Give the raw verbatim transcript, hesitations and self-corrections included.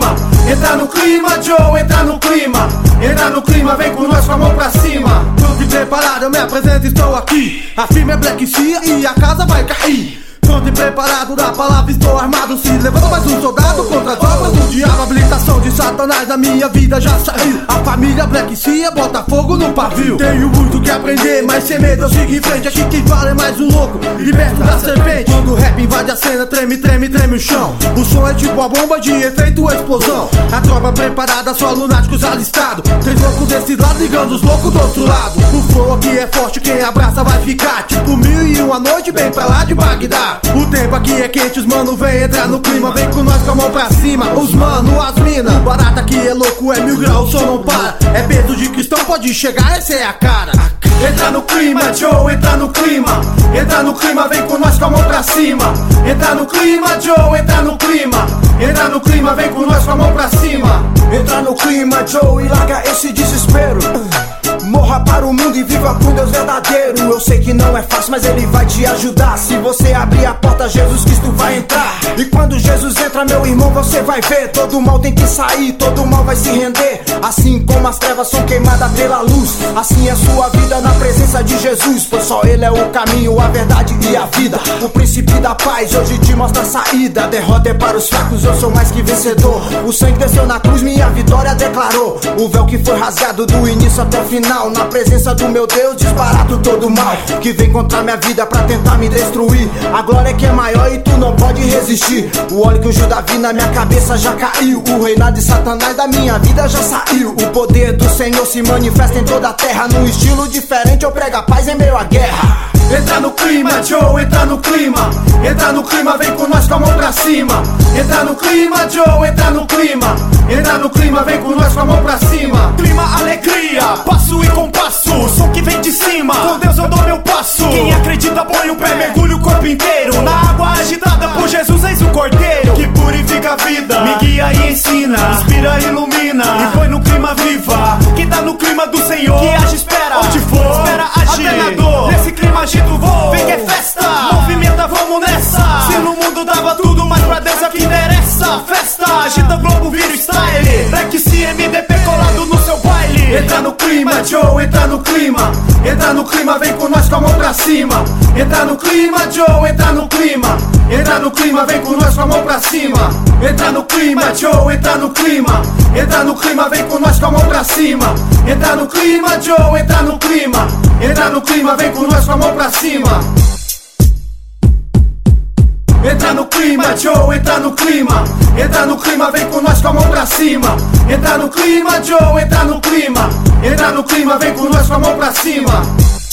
clima, entra no clima, Joe, entra no clima, entra no clima, vem com nós com a mão pra cima. Tudo e preparado, eu me apresento, estou aqui. A firma é Black Sea e a casa vai cair. Pronto e preparado, da palavra estou armado. Se levanta mais um soldado contra as obras do diabo. A habilitação de Satanás na minha vida já saiu. A família Black Sea bota fogo no pavio. Tenho muito que aprender, mas sem medo eu sigo em frente. Aqui quem fala é mais um louco, liberto da serpente. Quando o rap invade a cena, treme, treme, treme o chão. O som é tipo a bomba de efeito explosão. A tropa preparada, só lunáticos alistados. Três loucos desse lado, ligando os loucos do outro lado. O flow aqui é forte, quem abraça vai ficar tipo mil e uma noite, bem pra lá de Bagdá. O tempo aqui é quente, os mano vem entrar no clima. Vem com nós com a mão pra cima, os mano, as mina. O barato aqui é louco, é mil graus, o som não para. É peso de cristão, pode chegar, essa é a cara. Entra no clima, Joe, entra no clima, entra no clima, vem com nós com a mão pra cima. Entra no clima, Joe, entra no clima, entra no clima, vem com nós com a mão pra cima. Entra no clima, Joe, e larga esse desespero. Morra para o mundo e viva com Deus verdadeiro. Eu sei que não é fácil, mas Ele vai te ajudar. Se você abrir a porta, Jesus Cristo vai entrar. E quando Jesus entra, meu irmão, você vai ver. Todo mal tem que sair, todo mal vai se render. Assim como as trevas são queimadas pela luz, assim é sua vida na presença de Jesus. Pois só Ele é o caminho, a verdade e a vida. O príncipe da paz hoje te mostra a saída. A derrota é para os fracos, eu sou mais que vencedor. O sangue desceu na cruz, minha vitória declarou. O véu que foi rasgado do início até o final. Na presença do meu Deus desbarato todo mal que vem contra minha vida pra tentar me destruir. A glória é que é maior e tu não pode resistir. O óleo que ungiu Davi na minha cabeça já caiu. O reinado de Satanás da minha vida já saiu. O poder do Senhor se manifesta em toda a terra. Num estilo diferente eu prego a paz em meio à guerra. Entra no clima, Joe, entra no clima, entra no clima, vem com nós com a mão pra cima. Entra no clima, Joe, entra no clima, entra no clima, vem com nós com a mão pra cima. Clima, alegria, passo e compasso, o som que vem de cima, com Deus eu dou meu passo. Quem acredita põe o pé, mergulha o corpo inteiro na água agitada por Jesus, eis o Cordeiro que purifica a vida, me guia e ensina, inspira e ilumina, e põe no clima viva. Quem tá no clima do Senhor, que age espera, onde for, espera agir, até na dor, nesse clima agito vou, vem que é festa, movimenta, vamos nessa. Se no mundo dava tudo, mas pra Deus é o que interessa. Festa, agita o globo, vira o style, Black Sea M D P colado no seu baile. Entra no clima, Joe, entra no clima, entra no clima, vem com nós com a mão pra cima. Entra no clima, Joe, entra no clima, entra no clima, vem com nós com a mão pra cima. Entra no clima, Joe, entra no clima, entra no clima, vem com nós com a mão pra cima. Entra no clima, Joe, entra no clima, entra no clima, vem com nós com a mão pra cima. Entra no clima, Joe, entra no clima, entra no clima, vem com nós com a mão pra cima. Entra no clima, Joe, entra no clima, entra no clima, vem com nós com a mão pra cima.